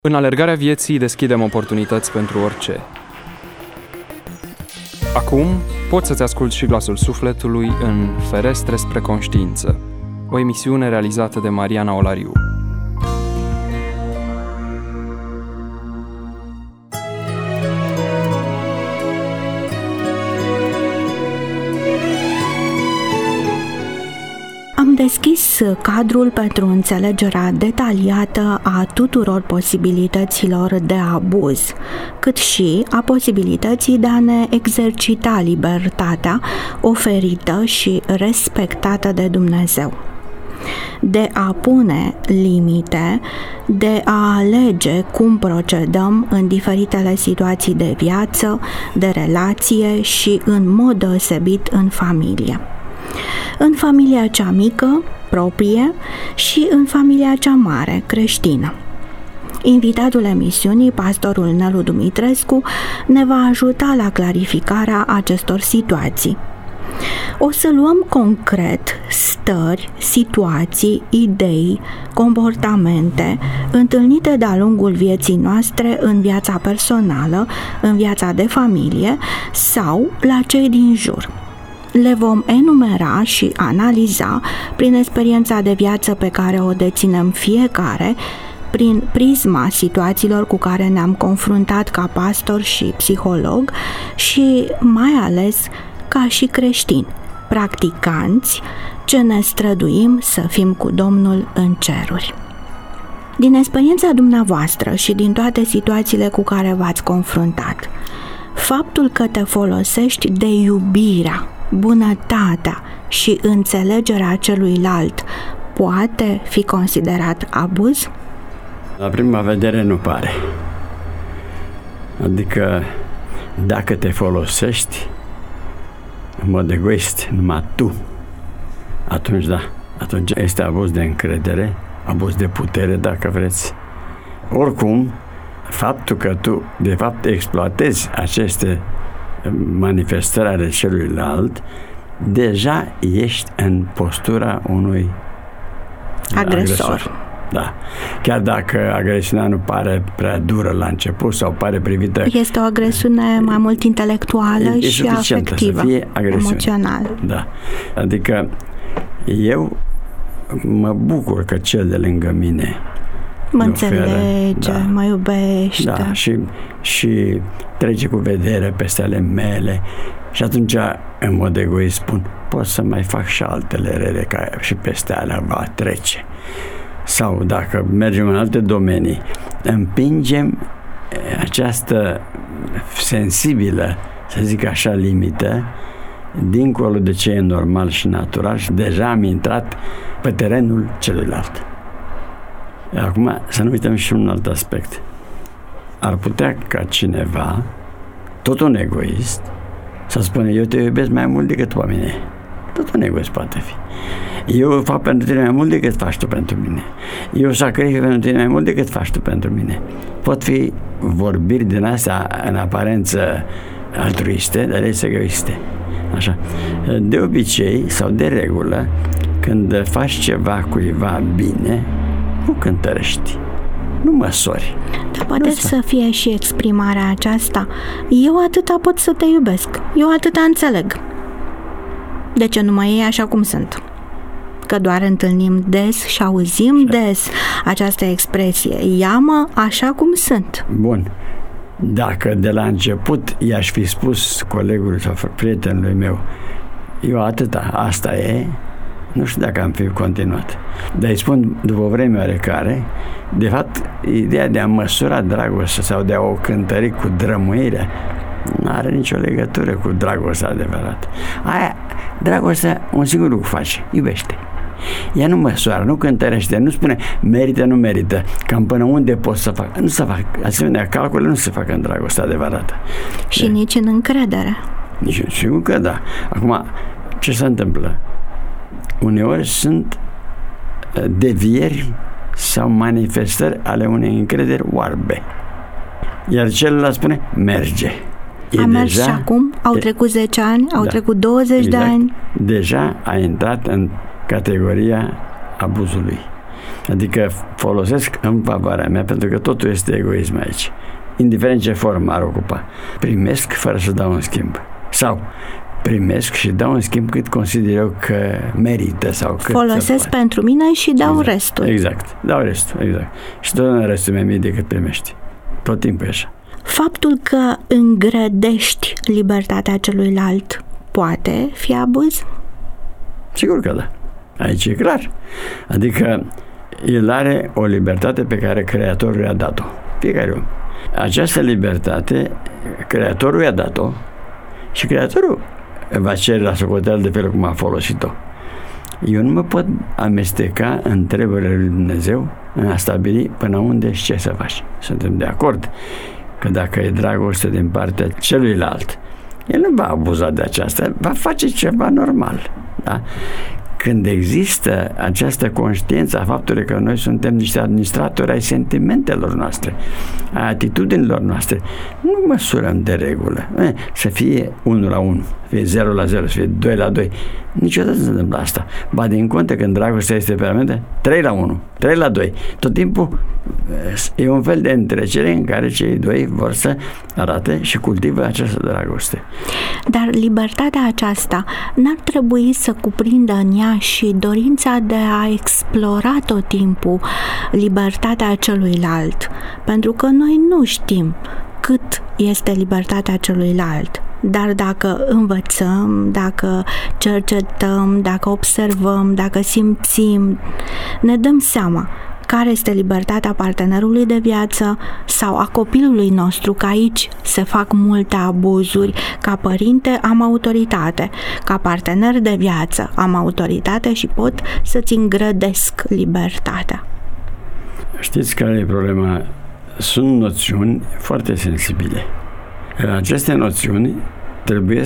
În alergarea vieții deschidem oportunități pentru orice. Acum poți să-ți asculți și glasul sufletului în Ferestre spre conștiință, o emisiune realizată de Mariana Olariu. Am deschis cadrul pentru înțelegerea detaliată a tuturor posibilităților de abuz, cât și a posibilității de a ne exercita libertatea oferită și respectată de Dumnezeu, de a pune limite, de a alege cum procedăm în diferitele situații de viață, de relație și în mod deosebit în familie. În familia cea mică, proprie, și în familia cea mare, creștină. Invitatul emisiunii, pastorul Nelu Dumitrescu, ne va ajuta la clarificarea acestor situații. O să luăm concret stări, situații, idei, comportamente întâlnite de-a lungul vieții noastre în viața personală, în viața de familie sau la cei din jur. Le vom enumera și analiza prin experiența de viață pe care o deținem fiecare, prin prisma situațiilor cu care ne-am confruntat ca pastor și psiholog și mai ales ca și creștini, practicanți, ce ne străduim să fim cu Domnul în ceruri. Din experiența dumneavoastră și din toate situațiile cu care v-ați confruntat, faptul că te folosești de iubirea, bunătatea și înțelegerea celuilalt poate fi considerat abuz? La prima vedere nu pare. Adică dacă te folosești în mod egoist, numai tu, atunci da, atunci este abuz de încredere, abuz de putere, dacă vreți. Oricum, faptul că tu de fapt exploatezi aceste manifestări ale celuilalt, deja ești în postura unui agresor. Da. Chiar dacă agresiunea nu pare prea dură la început sau pare privită... Este o agresiune mai mult intelectuală și afectivă, să fie emoțională. Da. Adică eu mă bucur că cel de lângă mine mă înțelege, da, mă iubește. Da, și trece cu vedere peste ale mele și atunci, în mod egoist, spun, pot să mai fac și altele rele, ca și peste alea va trece. Sau dacă mergem în alte domenii, împingem această sensibilă, să zic așa, limită, dincolo de ce e normal și natural, și deja am intrat pe terenul celuilalt. Acum să nu uităm și un alt aspect. Ar putea ca cineva, tot un egoist, să spună, eu te iubesc mai mult decât pe mine. Tot un egoist poate fi. Eu fac pentru tine mai mult decât faci tu pentru mine. Eu sacrific pentru tine mai mult decât faci tu pentru mine. Pot fi vorbiri din astea în aparență altruiste, dar este egoiste. Așa. De obicei sau de regulă, când faci ceva cuiva bine, nu cântărești, nu măsori. Dar poate să fie și exprimarea aceasta. Eu atâta pot să te iubesc, eu atâta înțeleg. De ce nu mă iei așa cum sunt? Că doar întâlnim des și auzim des această expresie. Ia-mă așa cum sunt. Bun. Dacă de la început i-aș fi spus colegului sau prietenului meu, eu atâta, asta e, nu știu dacă am fi continuat. Dar îi spun după vreme oarecare, de fapt, ideea de a măsura dragostea sau de a o cântări cu drămuirea nu are nicio legătură cu dragostea adevărată. Aia, dragostea, un singur lucru face, iubește. Ea nu măsoară, nu cântărește, nu spune merită, nu merită, cam până unde pot să fac. Nu se fac, asemenea calcule nu se fac în dragostea adevărată. Și nici în încredere. Sigur că da. Acum, ce se întâmplă? Uneori sunt devieri sau manifestări ale unei încrederi oarbe. Iar celălalt spune, merge. A mers deja, și acum? Au trecut 10 ani? Au trecut 20 de ani? Deja a intrat în categoria abuzului. Adică folosesc în favoarea mea, pentru că totul este egoism aici. Indiferent ce formă ar ocupa. Primesc fără să dau în schimb. Sau primesc și dau în schimb cât consider eu că merită sau cât folosesc pentru mine și dau restul. Exact, dau restul, exact. Și tot restul mai mic decât primești. Tot timpul e așa. Faptul că îngrădești libertatea celuilalt poate fi abuz? Sigur că da. Aici e clar. Adică el are o libertate pe care Creatorul i-a dat-o. Fiecare om. Această libertate, Creatorul i-a dat-o și Creatorul va cere la socoteală de felul cum a folosit-o. Eu nu mă pot amesteca în treburile lui Dumnezeu în a stabili până unde și ce să faci. Suntem de acord că dacă e dragoste din partea celuilalt, el nu va abuza de aceasta, va face ceva normal. Da? Când există această conștiință a faptului că noi suntem niște administratori ai sentimentelor noastre, a atitudinilor noastre, nu măsurăm de regulă. Să fie 1 la 1, să fie 0 la 0, să fie 2 la 2. Niciodată nu se întâmplă asta. Ba din contă, când dragostea este permanentă, 3 la 1, 3 la 2. Tot timpul e un fel de întrecere în care cei doi vor să arate și cultivă această dragoste. Dar libertatea aceasta n-ar trebui să cuprindă în ea și dorința de a explora tot timpul libertatea celuilalt, pentru că noi nu știm cât este libertatea celuilalt. Dar dacă învățăm, dacă cercetăm, dacă observăm, dacă simțim, ne dăm seama care este libertatea partenerului de viață sau a copilului nostru, că aici se fac multe abuzuri. Ca părinte am autoritate, ca partener de viață am autoritate și pot să-ți îngrădesc libertatea. Știți care e problema? Sunt noțiuni foarte sensibile. Aceste noțiuni trebuie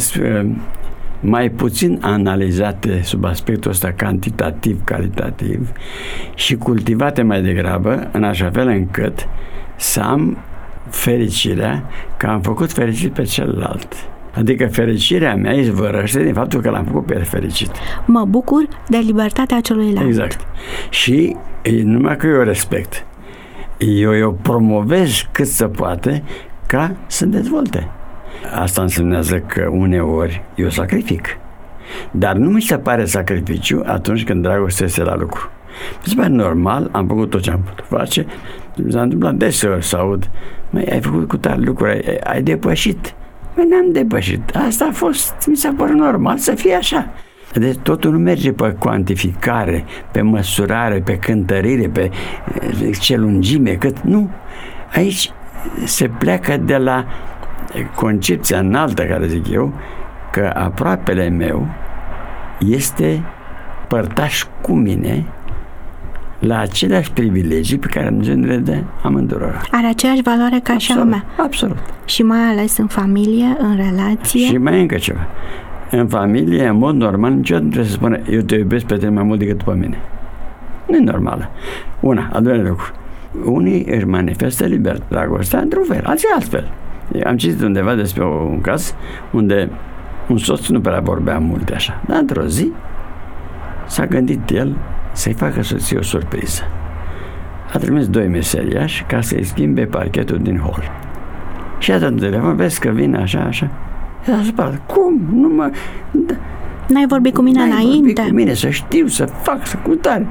mai puțin analizate sub aspectul ăsta cantitativ-calitativ și cultivate mai degrabă în așa fel încât să am fericirea că am făcut fericit pe celălalt. Adică fericirea mea izvorăște din faptul că l-am făcut pe el fericit. Mă bucur de libertatea celuilalt. Exact. Și numai că eu respect, eu promovez cât se poate ca să dezvolte. Asta însemnează că uneori eu sacrific. Dar nu mi se pare sacrificiu atunci când dragostea este la lucru. Mi se pare normal, am făcut tot ce am putut face. Mi s-a întâmplat deseori să aud: măi, ai făcut cu tare lucruri, ai depășit. Măi, n-am depășit. Asta a fost, mi s-a părut normal să fie așa. Deci totul nu merge pe cuantificare, pe măsurare, pe cântărire, pe ce lungime, cât. Nu. Aici se pleacă de la concepția înaltă, care zic eu, că aproapele meu este părtaș cu mine la aceleași privilegii pe care Dumnezeu le dă amândurora. Are aceeași valoare ca și a mea. Absolut. Și mai ales în familie, în relație. Și mai încă ceva. În familie, în mod normal, niciodată nu trebuie să spună: eu te iubesc pe tine mai mult decât pe mine. Nu e normală. Una, al doilea lucru. Unii își manifestă liber dragostea într-un fel, alții altfel. Am citit undeva despre un caz unde un soț nu prea vorbea multe așa, dar într-o zi s-a gândit el să-i facă soției o surpriză. A trimis 2 meseriași ca să-i schimbe parchetul din hol. Și a dat un telefon: vezi că vine așa. S-a supărat: cum? Nu mă... N-ai vorbit cu mine înainte? N-ai vorbit cu mine, să știu, să fac, să cutare.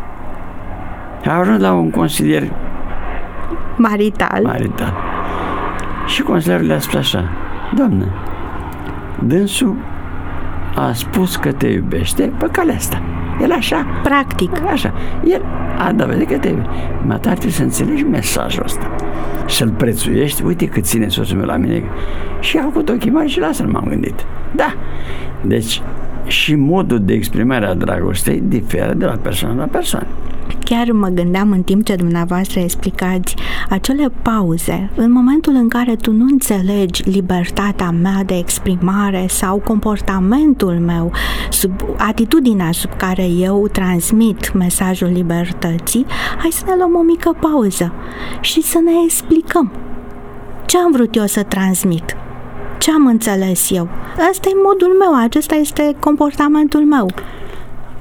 A ajuns la un consilier marital. Și consilierul le-a spus așa: doamnă, dânsul a spus că te iubește pe calea asta. El așa. Practic. Așa. El a dovedit că te iubește. Mă trebuie să înțelegi mesajul ăsta. Să-l prețuiești. Uite cât ține soțul meu la mine. Și a făcut ochii mari și la asta m-am gândit. Da. Deci și modul de exprimare a dragostei diferă de la persoană la persoană. Chiar mă gândeam în timp ce dumneavoastră explicați acele pauze, în momentul în care tu nu înțelegi libertatea mea de exprimare sau comportamentul meu, sub atitudinea sub care eu transmit mesajul libertății, hai să ne luăm o mică pauză și să ne explicăm ce am vrut eu să transmit, ce am înțeles eu. Asta e modul meu, acesta este comportamentul meu.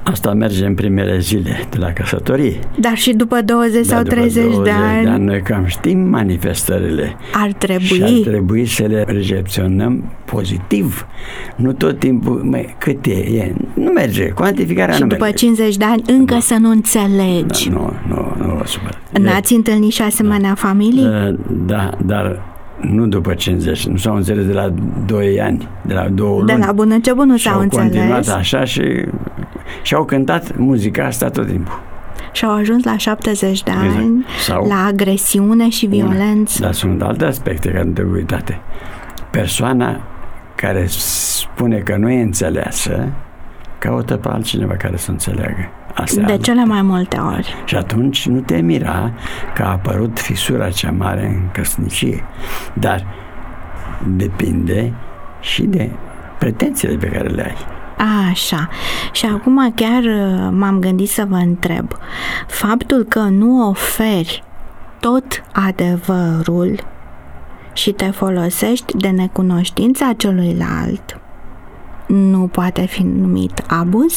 Asta merge în primele zile de la căsătorie. Dar și după 20 sau 30 de ani? Noi cam știm manifestările. Ar trebui să le recepționăm pozitiv. Nu tot timpul, cât e? Nu merge. Cuantificarea și nu după merge. 50 de ani încă să nu înțelegi. Nu. N-ați întâlnit și asemenea familii? Da, dar nu după 50, nu s-au înțeles de la 2 ani, de la 2 luni. De la bun început nu s-au înțeles. Și au continuat așa și au cântat muzica asta tot timpul. Și au ajuns la 70 de ani, la agresiune și violență. Dar sunt alte aspecte care nu trebuie uitate. Persoana care spune că nu e înțeleasă, caută pe altcineva care să înțeleagă. De cele mai multe ori. Și atunci nu te mira că a apărut fisura cea mare în căsnicie. Dar depinde și de pretențiile pe care le ai. Așa. Și acum chiar m-am gândit să vă întreb. Faptul că nu oferi tot adevărul și te folosești de necunoștința celuilalt nu poate fi numit abuz?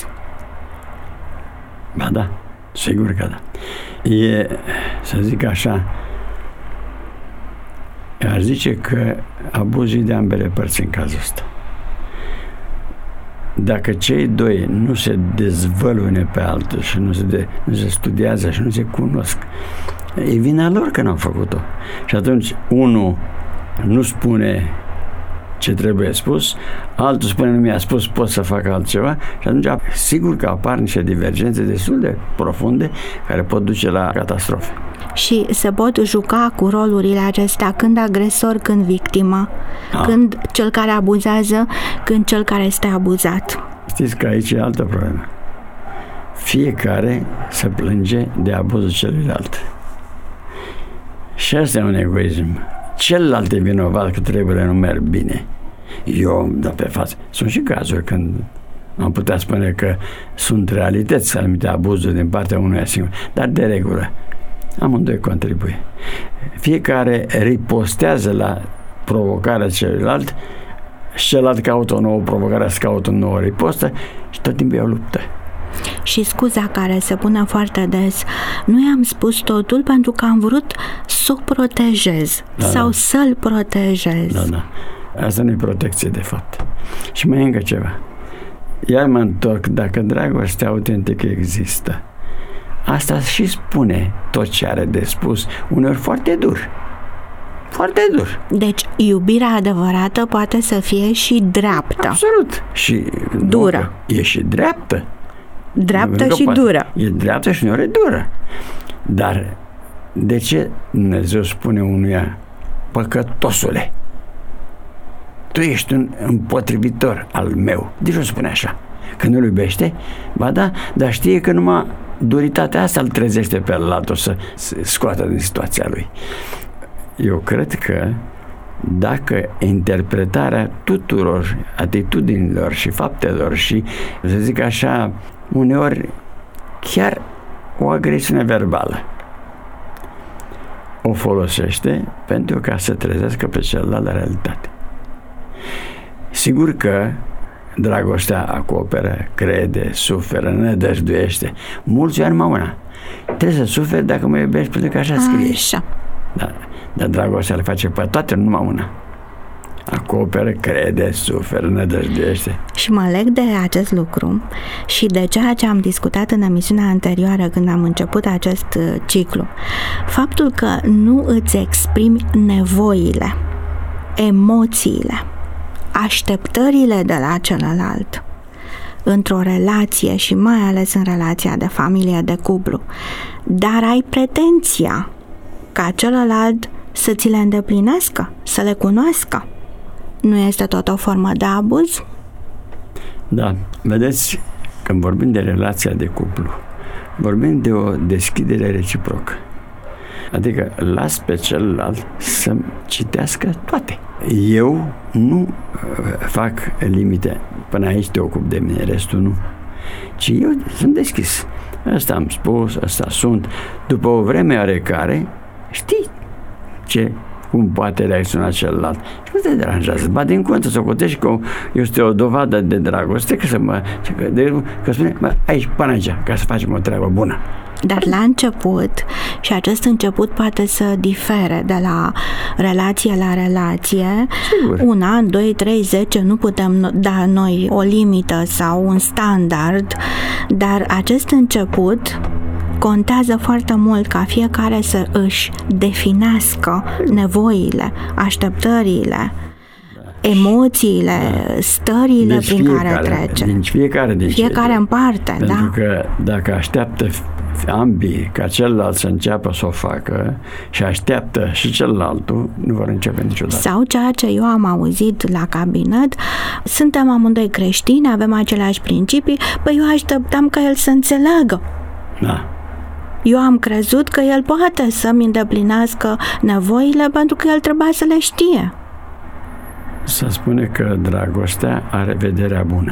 Ba da, sigur că da. E, să zic așa, aș zice că abuzul de ambele părți în cazul ăsta. Dacă cei doi nu se dezvăluie pe altul și nu se studiază și nu se cunosc, e vina lor că n-au făcut-o. Și atunci unul nu spune ce trebuie spus, altul spune nu mi-a spus, pot să fac altceva și atunci sigur că apar niște divergențe destul de profunde care pot duce la catastrofe. Și se pot juca cu rolurile acestea, când agresor, când victimă, când cel care abuzează, când cel care este abuzat. Știți că aici e altă problemă. Fiecare se plânge de abuzul celuilalt. Și asta e un egoism. Celălalt e vinovat că treburile nu merg bine. Eu, da pe față. Sunt și cazuri când am putea spune că sunt realități anumite abuzuri din partea unuia singur, dar de regulă amândoi contribuie. Fiecare ripostează la provocarea celuilalt și celălalt caută o nouă provocare, să caută o nouă ripostă și tot timpul e o luptă. Și scuza care se pune foarte des, nu i-am spus totul pentru că am vrut să o protejez sau să-l protejez. Da. Asta nu e protecție de fapt. Și mai e încă ceva. Iar mă întorc, dacă dragostea autentică există, asta și spune tot ce are de spus, uneori foarte dur. Foarte dur. Deci iubirea adevărată poate să fie și dreaptă. Absolut. Și dură. E și dreaptă. Dreaptă și dură. E dreaptă și uneori e dură. Dar de ce Dumnezeu spune unuia, păcătosule, tu ești un împotrivitor al meu? De ce o spune așa? Că nu-l iubește? Ba da, dar știe că numai duritatea asta îl trezește pe altul să scoată din situația lui. Eu cred că dacă interpretarea tuturor atitudinilor și faptelor și, să zic așa, uneori chiar o agresiune verbală o folosește pentru ca să trezească pe celălalt la realitate. Sigur că dragostea acoperă, crede, suferă, nădăjduiește. Mulți ani numai una. Trebuie să suferi dacă mă iubești, pentru că așa scrie. Așa. Dar dragostea le face pe toate, numai una. Acoperă, crede, suferă, nădăjduiește. Și mă leg de acest lucru și de ceea ce am discutat în emisiunea anterioară când am început acest ciclu. Faptul că nu îți exprimi nevoile, emoțiile, așteptările de la celălalt într-o relație și mai ales în relația de familie, de cuplu, dar ai pretenția ca celălalt să ți le îndeplinească, să le cunoască. Nu este tot o formă de abuz? Da, vedeți, când vorbim de relația de cuplu, vorbim de o deschidere reciprocă. Adică las pe celălalt să citească toate. Eu nu fac limite. Până aici te ocup de mine, restul nu. Ci eu sunt deschis. Asta am spus, asta sunt. După o vreme oarecare, știi ce cum poate reacționa celălalt. Și nu te deranjează. Ba din contă, să cotești că este o dovadă de dragoste, că spune, aici, până aici, ca să facem o treabă bună. Dar la început, și acest început poate să difere de la relație la relație, sigur. 1 an, 2, 3, 10, nu putem da noi o limită sau un standard, dar acest început contează foarte mult ca fiecare să își definească nevoile, așteptările, emoțiile, stările deci prin care trece. Fiecare în parte, pentru că dacă așteaptă ambii ca celălalt să înceapă să o facă și așteaptă și celălaltul, nu vor începe niciodată. Sau ceea ce eu am auzit la cabinet, suntem amândoi creștini, avem aceleași principii, păi eu așteptam ca el să înțeleagă. Da. Eu am crezut că el poate să-mi îndeplinească nevoile pentru că el trebuia să le știe. Se spune că dragostea are vederea bună.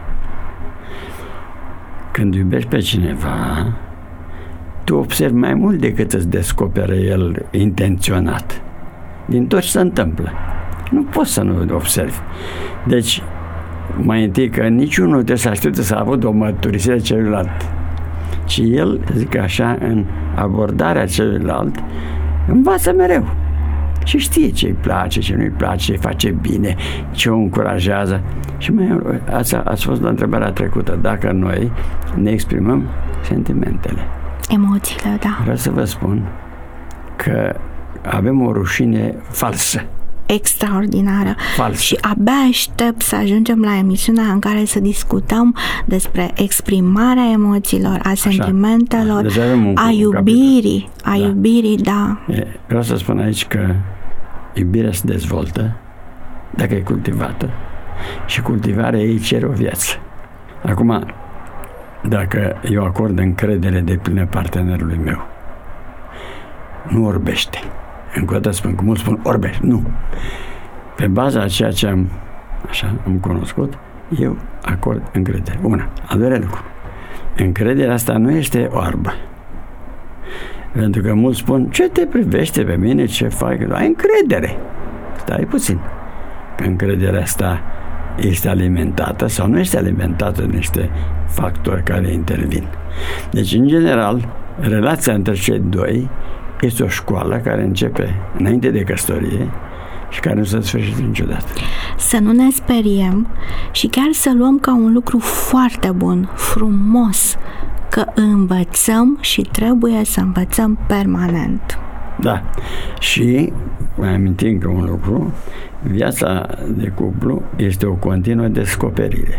Când iubești pe cineva, tu observi mai mult decât îți descopere el intenționat. Din tot ce se întâmplă. Nu poți să nu observi. Deci, mai întâi că niciunul nu trebuie să aștepte să a avut o mărturisire celuilalt. Și el, zic așa, în abordarea celuilalt, învață mereu. Și știe ce îi place, ce nu-i place, ce îi face bine, ce o încurajează. Și mai ați fost la întrebarea trecută, dacă noi ne exprimăm sentimentele. Emoțiile, da. Vreau să vă spun că avem o rușine falsă. Extraordinară. Falsă. Și abia aștept să ajungem la emisiunea în care să discutăm despre exprimarea emoțiilor, a sentimentelor, deci a iubirii. A iubirii, da. Vreau să spun aici că iubirea se dezvoltă dacă e cultivată și cultivarea ei cere o viață. Acum, dacă eu acord încredere deplină partenerului meu, nu orbește. Încă o dată spun, cum mulți spun, orbește. Nu. Pe baza a ceea ce am cunoscut, eu acord încredere. Una. Al doilea lucru. Încrederea asta nu este oarbă. Pentru că mulți spun, ce te privește pe mine, ce fac? Ai încredere. Stai puțin. Că încrederea asta este alimentată sau nu este alimentată de niște factori care intervin. Deci, în general, relația între cei doi este o școală care începe înainte de căsătorie și care nu se sfârșește niciodată. Să nu ne speriem și chiar să luăm ca un lucru foarte bun, frumos, că învățăm și trebuie să învățăm permanent. Da. Și mai amintim că un lucru, viața de cuplu este o continuă descoperire.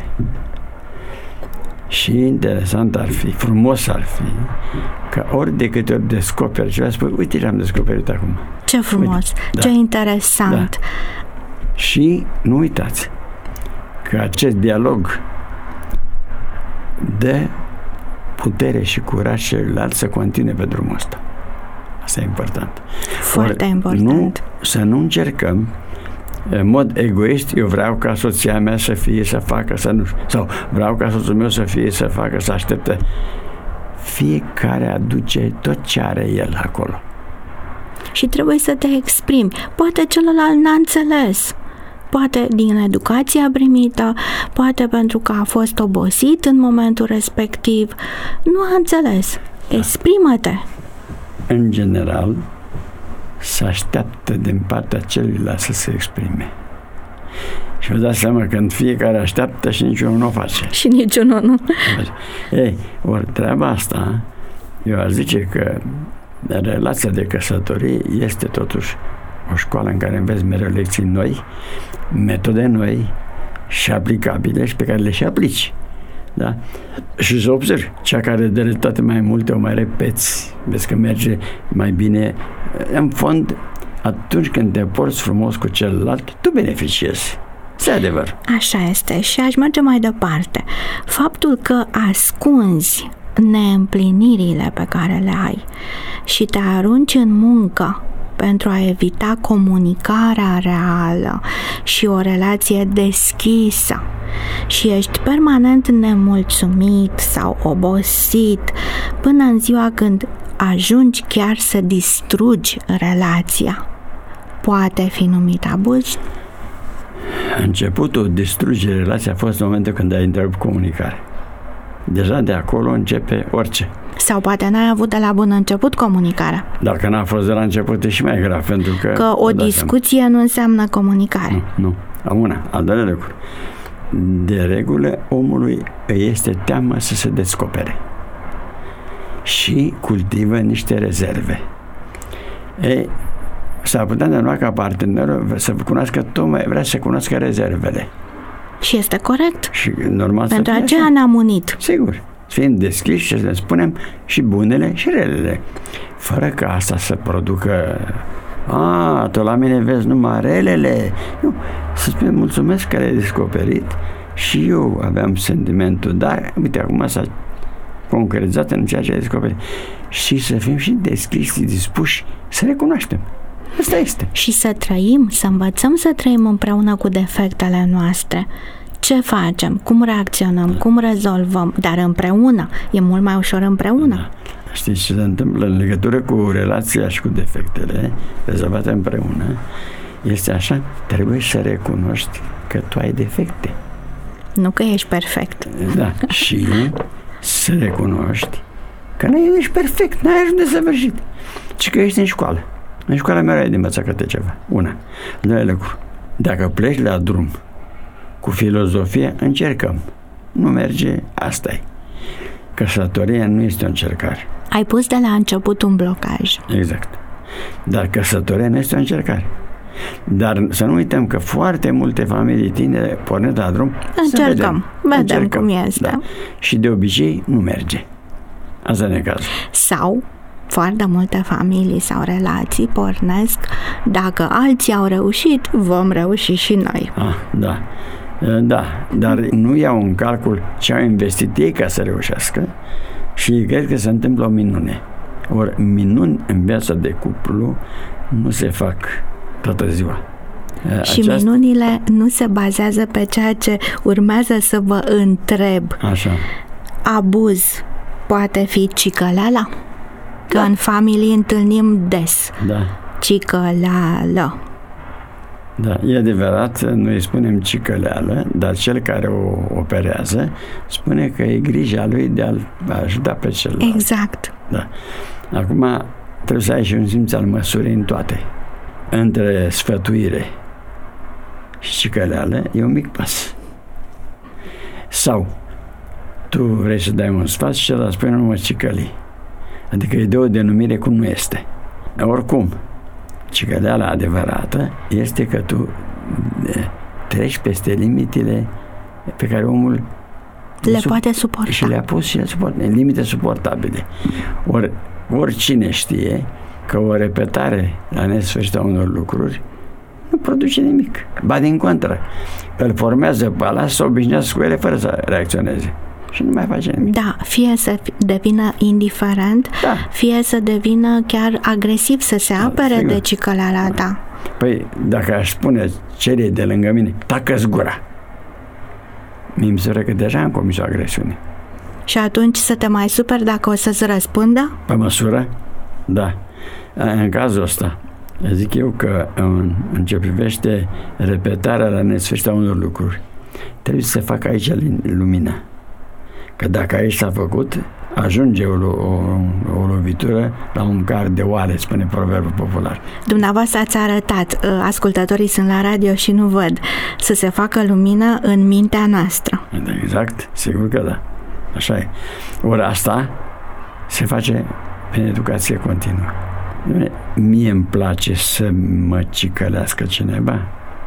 Și interesant ar fi, frumos ar fi, că ori de câte ori descoperi ceva, spui, uite ce am descoperit acum. Ce frumos, uite, ce interesant. Da. Și nu uitați că acest dialog dă putere și curaj celuilalt să continue pe drumul ăsta. Asta e important. Foarte important. Să nu încercăm în mod egoist, eu vreau ca soția mea să fie, să facă, să nu, sau vreau ca soțul meu să fie, să facă, să aștepte. Fiecare aduce tot ce are el acolo. Și trebuie să te exprimi. Poate celălalt n-a înțeles. Poate din educația primită, poate pentru că a fost obosit în momentul respectiv. Nu a înțeles. Exprimă-te. În general, se așteaptă din partea celuilalt să se exprime. Și vă dați seama că fiecare așteaptă și niciunul nu o face. Și niciunul nu. Ei, ori treaba asta, eu aș zice că relația de căsătorie este totuși o școală în care înveți mereu lecții noi, metode noi și aplicabile și pe care le și aplici. Da? Și să observi, cea care de rezultate mai multe o mai repeți, vezi că merge mai bine. În fond, atunci când te porți frumos cu celălalt, tu beneficiezi. Este adevăr. Așa este. Și aș merge mai departe. Faptul că ascunzi neîmplinirile pe care le ai și te arunci în muncă pentru a evita comunicarea reală și o relație deschisă și ești permanent nemulțumit sau obosit până în ziua când ajungi chiar să distrugi relația, poate fi numit abuz? Începutul distrugerii relației a fost în momentul când ai întrerupt comunicare. Deja de acolo începe orice. Sau poate n-ai avut de la bun început comunicarea. Dacă n-a fost de la început, e și mai grav, pentru că o discuție nu înseamnă comunicare. Nu. Al doilea lucru. De regulă, omului îi este teamă să se descopere și cultivă niște rezerve. S-ar putea întâmpla ca partenerul să cunoască, tocmai vrea să cunoască rezervele. Și este corect. Și normal. Pentru aceea ne-am unit. Sigur. Fiind deschiși și să ne spunem și bunele și relele. Fără ca asta să producă tu la mine vezi numai relele. Nu. Să spunem mulțumesc că le-ai descoperit și eu aveam sentimentul, dar uite, acum s-a concretizat în ceea ce ai descoperit. Și să fim și deschiși, dispuși să recunoaștem. Asta este. Și să trăim, să învățăm să trăim împreună cu defectele noastre. Ce facem? Cum reacționăm? Cum rezolvăm? Dar împreună. E mult mai ușor împreună. Da. Știți ce se întâmplă în legătură cu relația și cu defectele rezolvate împreună? Este așa, trebuie să recunoști că tu ai defecte. Nu că ești perfect. Da. Și să recunoști că nu ești perfect, n-ai ajuns de săvârșit, ci că ești în școală. În școala mereu ai de învățat câte ceva. Una. Doilea lucru. Dacă pleci la drum cu filozofie, încercăm. Nu merge, asta-i. Căsătoria nu este o încercare. Ai pus de la început un blocaj. Exact. Dar căsătoria nu este o încercare. Dar să nu uităm că foarte multe familii tinere pornesc la drum. Vedem cum este. Da. Și de obicei nu merge. Asta e cazul. Sau foarte multe familii sau relații pornesc, dacă alții au reușit, vom reuși și noi. Da. Da, dar nu iau în calcul ce au investit ei ca să reușească și cred că se întâmplă o minune. Ori minuni în viața de cuplu nu se fac toată ziua. Și minunile nu se bazează pe ceea ce urmează să vă întreb. Așa. Abuz poate fi cicăleala? Că în familii întâlnim des. Da. Cicăleală. Da, e adevărat, noi spunem cicăleală, dar cel care o operează spune că e grija lui de a ajuta pe celălalt. Exact. Da. Acum trebuie să ai și un simț al măsurii în toate. Între sfătuire și cicăleală e un mic pas. Sau tu vrei să dai un sfat și celălalt spune nu mă cicăli. Adică îi dă o denumire cum nu este. Oricum, cicăleala adevărată este că tu treci peste limitele pe care omul le poate suporta. Și le-a pus și le suportă. Limite suportabile. Oricine știe că o repetare la nesfârșit a unor lucruri nu produce nimic. Ba din contră, îl formează pe ăla să obișnuiască cu ele fără să reacționeze. Și nu mai face nimic. Da, fie să devină indiferent, fie să devină chiar agresiv, să se apere de cicăleala ta. Păi, dacă aș spune celei de lângă mine, tacă-ți gura, mi se pare că deja am comis o agresiune. Și atunci să te mai superi dacă o să-ți răspundă? Pe măsură? Da. În cazul ăsta, zic eu că în ce privește repetarea la nesfârșit a unor lucruri, trebuie să se facă aici lumină. Că dacă aici s-a făcut, ajunge o lovitură la un car de oale, spune proverbul popular. Dumneavoastră ați arătat, ascultătorii sunt la radio și nu văd, să se facă lumină în mintea noastră. Exact, sigur că da. Așa e. Ori asta se face prin educație continuă. Mie îmi place să mă cicălească cineva,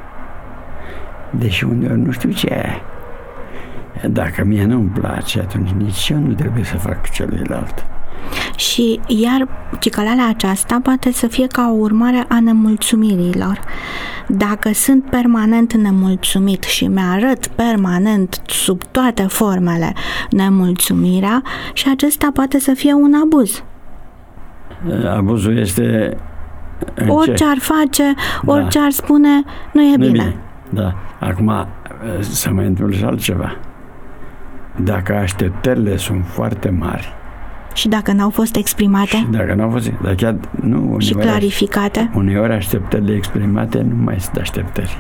deși uneori nu știu ce e. Dacă mie nu-mi place, atunci nici eu nu trebuie să fac celuilalt. Și iar cicăleala aceasta poate să fie ca o urmare a nemulțumirilor. Dacă sunt permanent nemulțumit și mi-arăt permanent sub toate formele nemulțumirea, și acesta poate să fie un abuz. Abuzul este orice ar face, orice ar spune, nu e bine. Da. Acum să mai întâmplă și altceva. Dacă așteptările sunt foarte mari Și dacă n-au fost exprimate? Și dacă n-au fost, dar chiar nu. Și clarificate? Uneori așteptările exprimate nu mai sunt așteptări.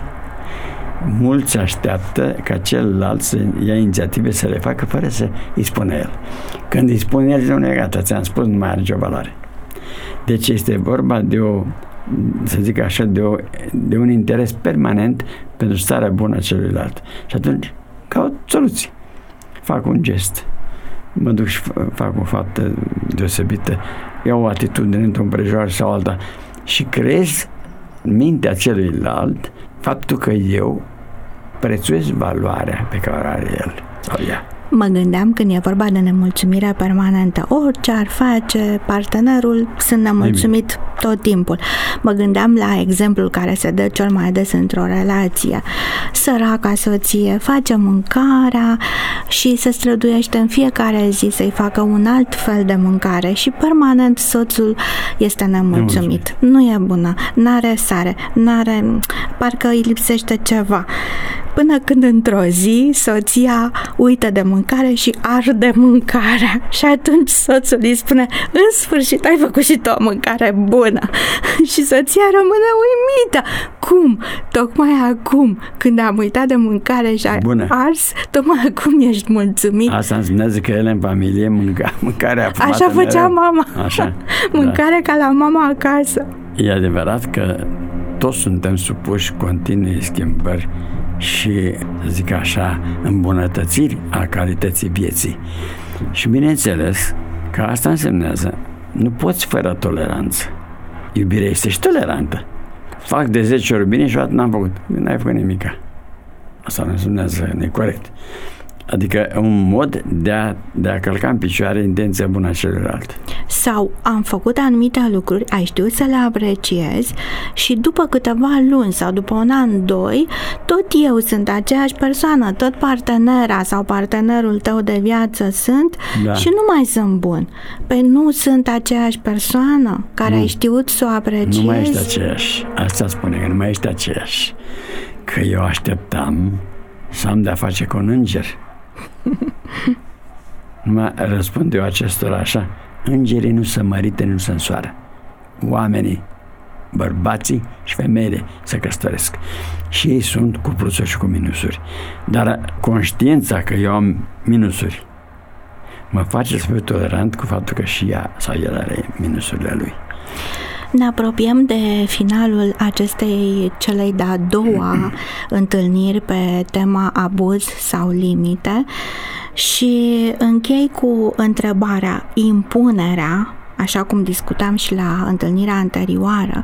Mulți așteaptă ca celălalt să ia inițiative să le facă fără să îi spună el. Când îi spune el, nu e gata, ți-am spus, nu mai are nicio valoare. Deci este vorba de să zic așa, de un interes permanent pentru starea bună a celuilalt. Și atunci caut soluții. Fac un gest, mă duc și fac o faptă deosebită, iau o atitudine într-un împrejurare sau alta și creez în mintea celuilalt faptul că eu prețuiesc valoarea pe care o are el sau ea. Mă gândeam, când e vorba de nemulțumirea permanentă, orice ar face partenerul, sunt nemulțumit tot timpul. Mă gândeam la exemplul care se dă cel mai des într-o relație. Săraca soție face mâncarea și se străduiește în fiecare zi să-i facă un alt fel de mâncare și permanent soțul este nemulțumit. Nu e bună, n-are sare, parcă îi lipsește ceva. Până când într-o zi soția uită de mâncare și arde mâncarea și atunci soțul îi spune: în sfârșit ai făcut și tu o mâncare bună. Și soția rămâne uimită. Cum? Tocmai acum, când am uitat de mâncare și ai ars, tocmai acum ești mulțumit. Asta înseamnă că ele în familie mâncarea afumată. Așa făcea mama. Așa, mâncare ca la mama acasă. E adevărat că toți suntem supuși continui schimbări și, zic așa, îmbunătățiri a calității vieții. Și bineînțeles că asta însemnează, nu poți fără toleranță. Iubirea este și tolerantă. Fac de 10 ori bine și o dată n-am făcut. N-ai făcut nimica. Asta nu însemnează necorect. Adică un mod de a călca în picioare intenția bună a celuilalt. Sau am făcut anumite lucruri, ai știut să le apreciezi și după câteva luni sau după un an, 2, tot eu sunt aceeași persoană, tot partenera sau partenerul tău de viață sunt și nu mai sunt bun. Păi nu sunt aceeași persoană care ai știut să o apreciezi? Nu mai ești aceeași. Asta spune, că nu mai ești aceeași. Că eu așteptam să am de-a face cu un înger. Numai răspund eu acestora așa: îngerii nu se mărită, nu se însoară. Oamenii, bărbații și femeile se căsătoresc și ei sunt cu plusuri și cu minusuri, dar conștiința că eu am minusuri mă face să fiu tolerant cu faptul că și ea sau el are minusurile lui. Ne apropiem de finalul celei de-a doua întâlniri pe tema abuz sau limite și închei cu întrebarea: impunerea, așa cum discutam și la întâlnirea anterioară,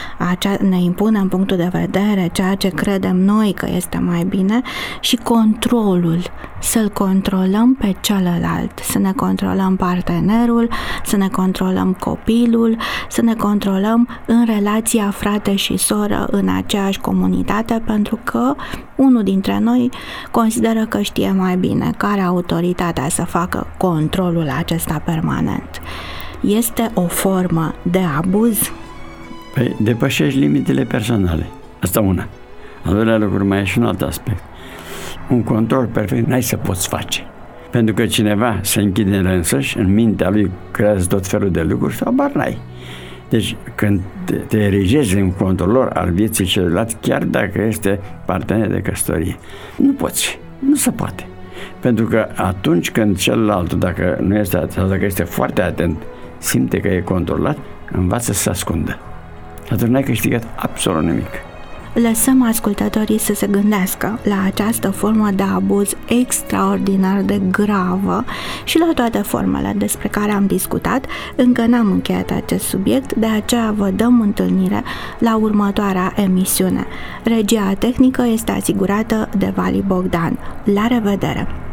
ne impunem punctul de vedere, ceea ce credem noi că este mai bine, și controlul, să-l controlăm pe celălalt, să ne controlăm partenerul, să ne controlăm copilul, să ne controlăm în relația frate și soră în aceeași comunitate, pentru că unul dintre noi consideră că știe mai bine, că are autoritatea să facă controlul acesta permanent. Este o formă de abuz? Păi depășești limitele personale. Asta una. Al doilea lucru, mai e și un alt aspect. Un control perfect n-ai să poți face. Pentru că cineva se închide în însăși, în mintea lui creează tot felul de lucruri sau bar n-ai. Deci când te erigezi în controlor al vieții celuilalt, chiar dacă este partener de căsătorie, nu poți. Nu se poate. Pentru că atunci când celălalt, dacă nu este atent, sau dacă este foarte atent, simte că e controlat, învață să se ascundă. Atunci n-ai câștigat absolut nimic. Lăsăm ascultătorii să se gândească la această formă de abuz extraordinar de gravă și la toate formele despre care am discutat. Încă n-am încheiat acest subiect, de aceea vă dăm întâlnire la următoarea emisiune. Regia tehnică este asigurată de Vali Bogdan. La revedere!